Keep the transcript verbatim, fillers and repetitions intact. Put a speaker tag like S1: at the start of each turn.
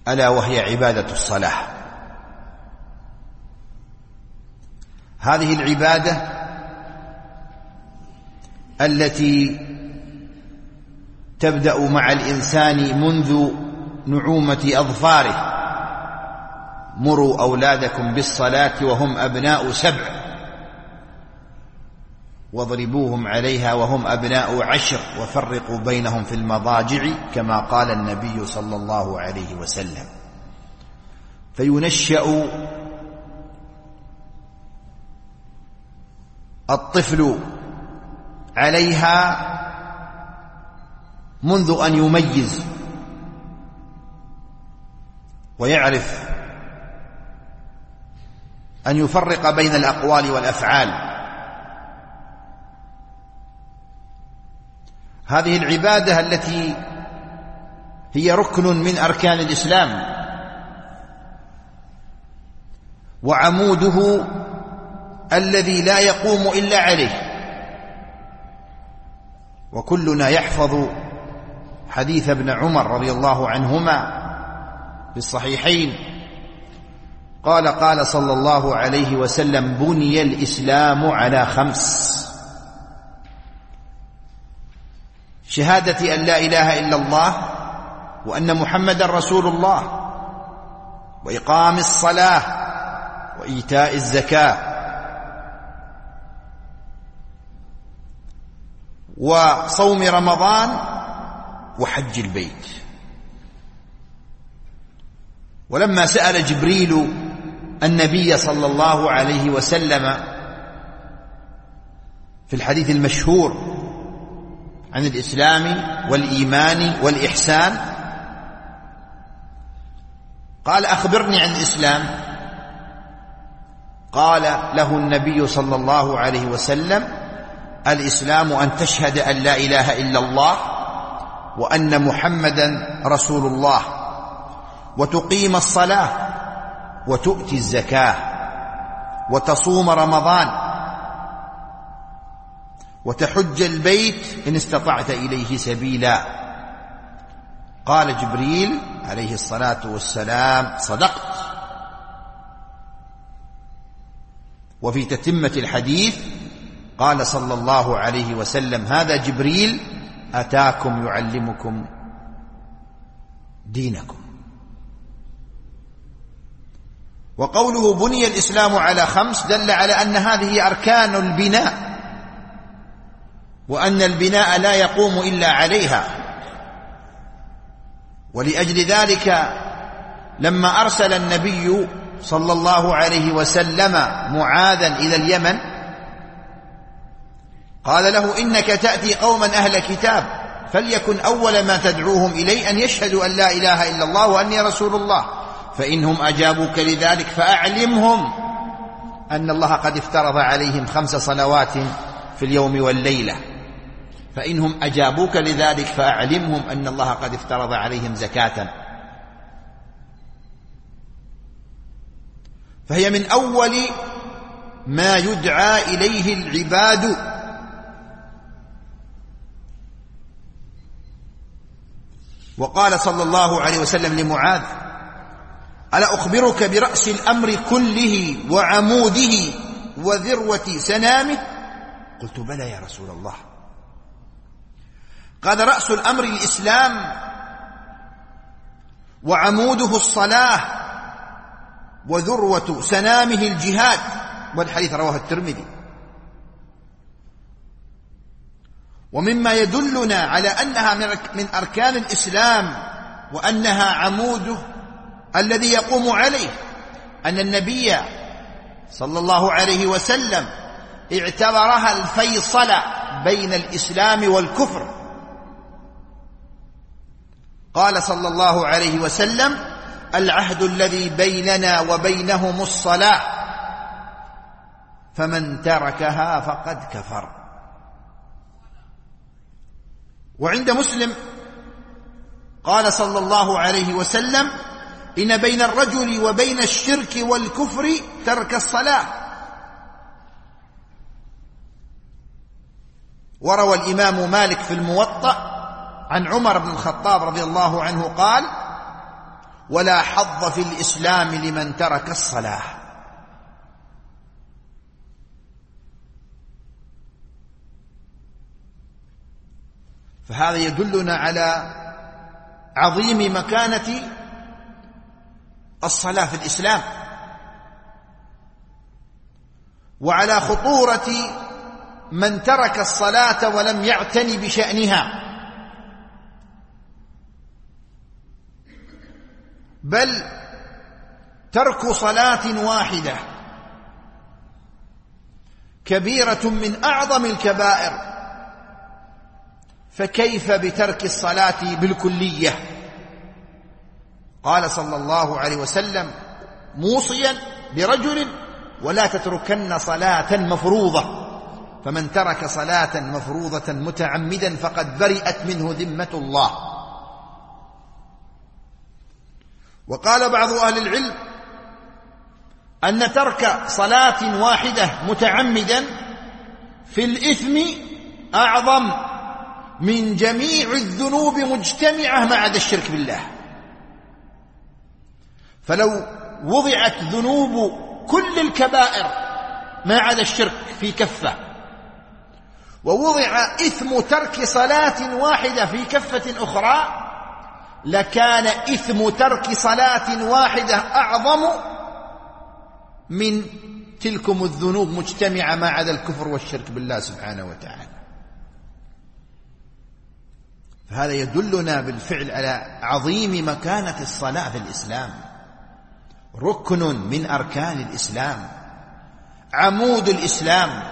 S1: ألا وهي عبادة الصلاة. هذه العبادة التي تبدأ مع الإنسان منذ نعومة أظفاره. مروا أولادكم بالصلاة وهم أبناء سبع واضربوهم عليها وهم أبناء عشر وفرقوا بينهم في المضاجع كما قال النبي صلى الله عليه وسلم. فينشأ الطفل عليها منذ أن يميز ويعرف أن يفرق بين الأقوال والأفعال. هذه العبادة التي هي ركن من أركان الإسلام وعموده الذي لا يقوم إلا عليه. وكلنا يحفظ حديث ابن عمر رضي الله عنهما في الصحيحين قال قال صلى الله عليه وسلم: بني الإسلام على خمس: شهادة أن لا إله إلا الله وأن محمدا رسول الله، وإقام الصلاة، وإيتاء الزكاة، وصوم رمضان، وحج البيت. ولما سأل جبريل النبي صلى الله عليه وسلم في الحديث المشهور عن الإسلام والإيمان والإحسان قال: أخبرني عن الإسلام. قال له النبي صلى الله عليه وسلم: الإسلام أن تشهد أن لا إله إلا الله وأن محمدا رسول الله، وتقيم الصلاة، وتؤتي الزكاة، وتصوم رمضان، وتحج البيت إن استطعت إليه سبيلا. قال جبريل عليه الصلاة والسلام: صدقت. وفي تتمة الحديث قال صلى الله عليه وسلم: هذا جبريل أتاكم يعلمكم دينكم. وقوله بني الإسلام على خمس دل على أن هذه أركان البناء، وأن البناء لا يقوم إلا عليها. ولأجل ذلك لما أرسل النبي صلى الله عليه وسلم معاذا إلى اليمن قال له: إنك تأتي قوما أهل كتاب فليكن أول ما تدعوهم إليه أن يشهدوا أن لا إله إلا الله وأني رسول الله، فإنهم أجابوك لذلك فأعلمهم أن الله قد افترض عليهم خمس صلوات في اليوم والليلة. فإنهم أجابوك لذلك فأعلمهم أن الله قد افترض عليهم زكاة. فهي من أول ما يدعى إليه العباد. وقال صلى الله عليه وسلم لمعاذ: ألا أخبرك برأس الأمر كله وعموده وذروة سنامه؟ قلت: بلى يا رسول الله. قال: رأس الأمر الإسلام، وعموده الصلاة، وذروة سنامه الجهاد. والحديث رواه الترمذي. ومما يدلنا على أنها من أركان الإسلام وأنها عموده الذي يقوم عليه أن النبي صلى الله عليه وسلم اعتبرها الفيصل بين الإسلام والكفر. قال صلى الله عليه وسلم: العهد الذي بيننا وبينهم الصلاة، فمن تركها فقد كفر. وعند مسلم قال صلى الله عليه وسلم: إن بين الرجل وبين الشرك والكفر ترك الصلاة. وروى الإمام مالك في الموطأ عن عمر بن الخطاب رضي الله عنه قال: ولا حظ في الإسلام لمن ترك الصلاة. فهذا يدلنا على عظيم مكانة الصلاة في الإسلام، وعلى خطورة من ترك الصلاة ولم يعتني بشأنها، بل ترك صلاة واحدة كبيرة من أعظم الكبائر، فكيف بترك الصلاة بالكلية؟ قال صلى الله عليه وسلم موصيا برجل: ولا تتركن صلاة مفروضة، فمن ترك صلاة مفروضة متعمدا فقد برئت منه ذمة الله. وقال بعض أهل العلم أن ترك صلاة واحدة متعمدا في الإثم أعظم من جميع الذنوب مجتمعة ما عدا الشرك بالله. فلو وضعت ذنوب كل الكبائر ما عدا الشرك في كفة، ووضع إثم ترك صلاة واحدة في كفة أخرى، لكان إثم ترك صلاة واحدة أعظم من تلكم الذنوب مجتمعة ما عدا الكفر والشرك بالله سبحانه وتعالى. فهذا يدلنا بالفعل على عظيم مكانة الصلاة في الإسلام، ركن من أركان الإسلام، عمود الإسلام،